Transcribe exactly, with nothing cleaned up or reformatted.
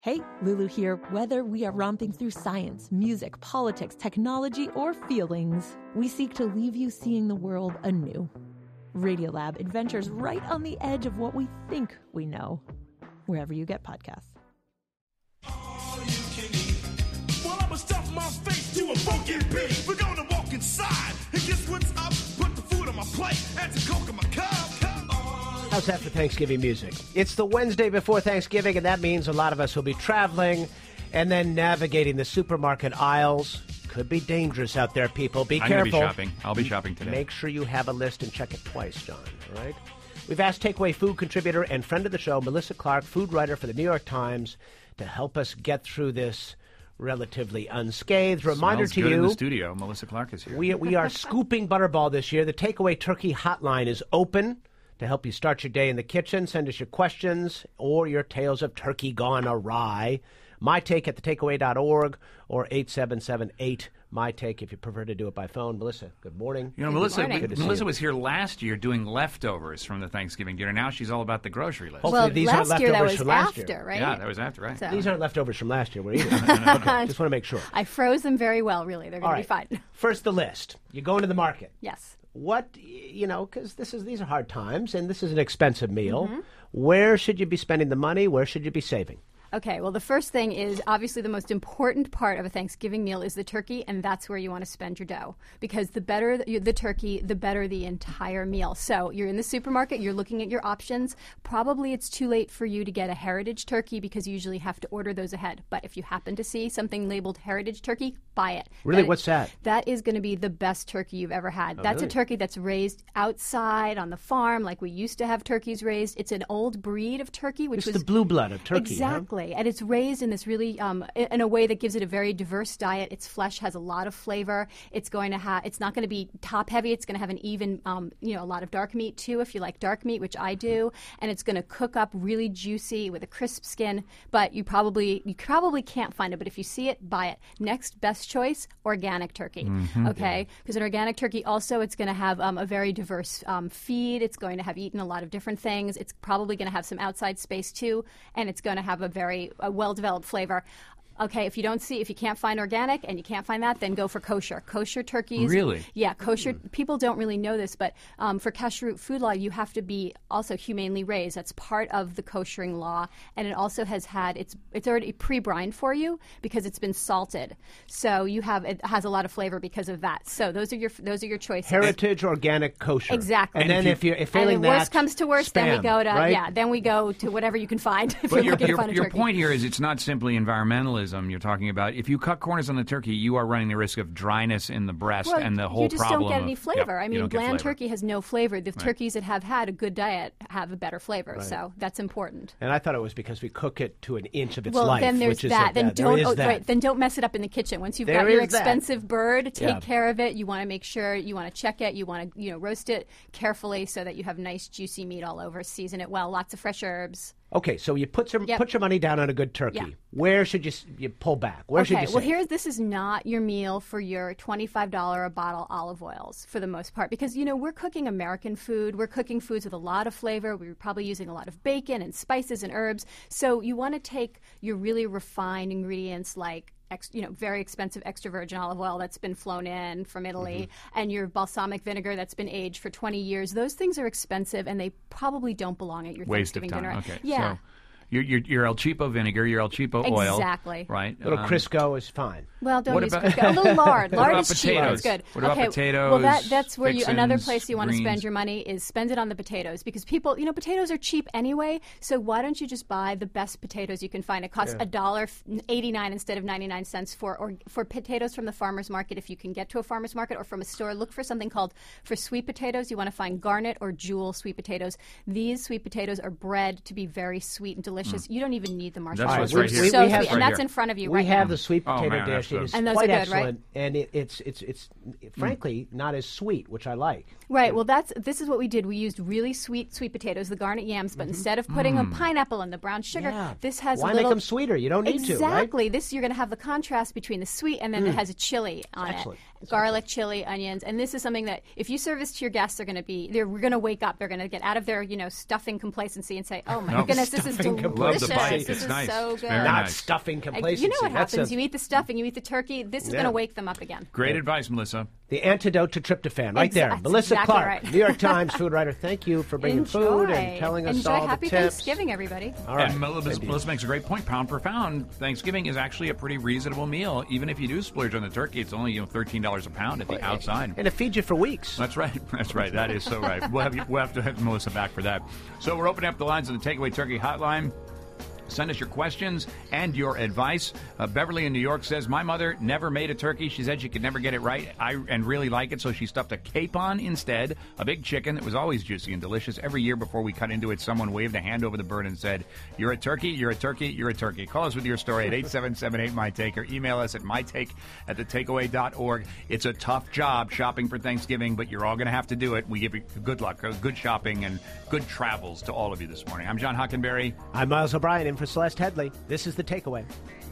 Hey, Lulu here. Whether we are romping through science, music, politics, technology, or feelings, we seek to leave you seeing the world anew. Radiolab adventures right on the edge of what we think we know, wherever you get podcasts. All you can eat. Well, I'ma stuff my face to a funky beat. We're gonna walk inside and guess what's up? Put the food on my plate and some coke in my cup. How's that for Thanksgiving music? It's the Wednesday before Thanksgiving, and that means a lot of us will be traveling and then navigating the supermarket aisles. Could be dangerous out there, people. Be I'm careful. I'm going to be shopping. I'll be shopping today. Make sure you have a list and check it twice, John. All right? We've asked Takeaway food contributor and friend of the show, Melissa Clark, food writer for the New York Times, to help us get through this relatively unscathed. Reminder Smells to good you, in the studio. Melissa Clark is here. we, we are scooping Butterball this year. The Takeaway Turkey Hotline is open to help you start your day in the kitchen. Send us your questions or your tales of turkey gone awry. My Take at the takeaway dot org or eight seven seven eight My Take if you prefer to do it by phone. Melissa, good morning. You know, Melissa, Good to see Melissa you. was here last year doing leftovers from the Thanksgiving dinner. Now she's all about the grocery list. Hopefully Well, these aren't last year that leftovers was from last after, year. right? Yeah, that was after, right? So- These aren't leftovers from last year, were either. Okay, just want to make sure. I froze them very well, really. They're All going right. to be fine. First, the list. You go into the market. Yes. What, you know, because this is these are hard times, and this is an expensive meal. Mm-hmm. Where should you be spending the money? Where should you be saving? Okay, well, the first thing is obviously the most important part of a Thanksgiving meal is the turkey, and that's where you want to spend your dough. Because the better the, the turkey, the better the entire meal. So you're in the supermarket, you're looking at your options. Probably it's too late for you to get a heritage turkey because you usually have to order those ahead. But if you happen to see something labeled heritage turkey, buy it. Really? That- What's that? That is going to be the best turkey you've ever had. Oh, that's really? a turkey that's raised outside on the farm like we used to have turkeys raised. It's an old breed of turkey, which It's was the blue blood of turkey. huh? Exactly, and it's raised in this really um, in a way that gives it a very diverse diet. Its flesh has a lot of flavor. It's going to have. It's not going to be top heavy. It's going to have an even, um, you know, a lot of dark meat too, if you like dark meat, which I do. And it's going to cook up really juicy with a crisp skin. But you probably you probably can't find it. But if you see it, buy it. Next best choice, organic turkey. Okay, because an organic turkey also it's going to have um, a very diverse um, feed. It's going to have eaten a lot of different things. It's probably going to have some outside space too, and it's going to have a very a well-developed flavor. Okay, if you don't see, if you can't find organic and you can't find that, then go for kosher. Kosher turkeys. Really? Yeah, kosher. People don't really know this, but um, for kashrut food law, you have to be also humanely raised. That's part of the koshering law, and it also has had it's it's already pre-brined for you because it's been salted. So you have it has a lot of flavor because of that. So those are your those are your choices. Heritage, organic, kosher. Exactly. And, then if you're if and failing if that, worst comes to worst, then we spam, go to right? yeah, then we go to whatever you can find. If But you're your, looking to your, find a your turkey. point here is it's not simply environmentalism you're talking about. If you cut corners on the turkey, you are running the risk of dryness in the breast Well, and the whole you just problem. don't get of- any flavor. Yep, I you mean, don't get bland flavor. turkey has no flavor. The turkeys that have had a good diet have a better flavor, so that's important. And I thought it was because we cook it to an inch of its Well, life. then there's which is that. a- Then there don't is oh, that. right, then don't mess it up in the kitchen. Once you've There got your is that. expensive bird, take Yeah. care of it. You want to make sure you want to check it. You want to you know roast it carefully so that you have nice juicy meat all over. Season it well. Lots of fresh herbs. Okay, so you put some Yep. put your money down on a good turkey. Yeah. Where should you s- you pull back? Where should Okay, you well, save? here's this is not your meal for your twenty-five dollars a bottle olive oils for the most part because, you know, we're cooking American food. We're cooking foods with a lot of flavor. We're probably using a lot of bacon and spices and herbs. So you want to take your really refined ingredients like Ex, you know, very expensive extra virgin olive oil that's been flown in from Italy, Mm-hmm. and your balsamic vinegar that's been aged for twenty years. Those things are expensive, and they probably don't belong at your Waste of Thanksgiving time. dinner. Okay. Yeah. So your, your, your El Cheapo vinegar, your El Cheapo oil. Exactly. Right. A little Um, Crisco is fine. Well, don't What use about- Crisco. A little lard. What Lard about is cheap. potatoes? It's good. What about okay. potatoes, Well, that that's where you another fixins, place you want to spend greens? your money is spend it on the potatoes because people, you know, potatoes are cheap anyway. So why don't you just buy the best potatoes you can find? It costs a dollar eighty nine instead of ninety nine cents for or for potatoes from the farmers market if you can get to a farmers market or from a store. Look for something called for sweet potatoes. You want to find Garnet or Jewel sweet potatoes. These sweet potatoes are bred to be very sweet and delicious. You don't even need the marshmallows. what's They're right here. We- So we have- sweet, right and that's here. in front of you We right have now. the sweet Oh, potato man, dish. that's It the- is And those quite are good, right? excellent, and it, it's it's it's frankly not as sweet, which I like. Right. Well, that's this is what we did. We used really sweet sweet potatoes, the garnet yams, but instead of putting a pineapple and the brown sugar, Mm-hmm. Yeah. this has Why a little. make them sweeter? You don't need to, right? exactly. This you're going to have the contrast between the sweet and then it has a chili on Excellent. it. garlic, chili, onions, and this is something that if you serve this to your guests, they're going to be they're going to wake up. They're going to get out of their you know stuffing complacency and say, "Oh my No. goodness, this is Stuffing delicious. complacency. Love the bite. This It's is nice. so It's good." very Not nice. stuffing And complacency. you know what That's happens? a- You eat the stuffing, you eat the turkey. This is Yeah. going to wake them up again. Great advice, Melissa. the antidote to tryptophan, right there. Exact- Melissa exactly Clark, right. New York Times food writer. Thank you for bringing Enjoy. food and telling us Enjoy. all Happy the tips. Thanksgiving, everybody. All right. And Melissa, Melissa makes a great point. Pound per pound, Thanksgiving is actually a pretty reasonable meal. Even if you do splurge on the turkey, it's only you know thirteen dollars a pound at the outside. And it feeds you for weeks. That's right. That's right. That is so right. We'll have, you, we'll have to have Melissa back for that. So we're opening up the lines of the Takeaway Turkey Hotline. Send us your questions and your advice. Uh, Beverly in New York says, my mother never made a turkey. She said she could never get it right I, and really like it, so she stuffed a capon instead, a big chicken that was always juicy and delicious. Every year before we cut into it, someone waved a hand over the bird and said, you're a turkey, you're a turkey, you're a turkey. Call us with your story at eight seven seven eight, M Y take or email us at mytake at the takeaway dot org. It's a tough job shopping for Thanksgiving, but you're all going to have to do it. We give you good luck, good shopping, and good travels to all of you this morning. I'm John Hockenberry. I'm Miles O'Brien in for Celeste Headley. This is The Takeaway.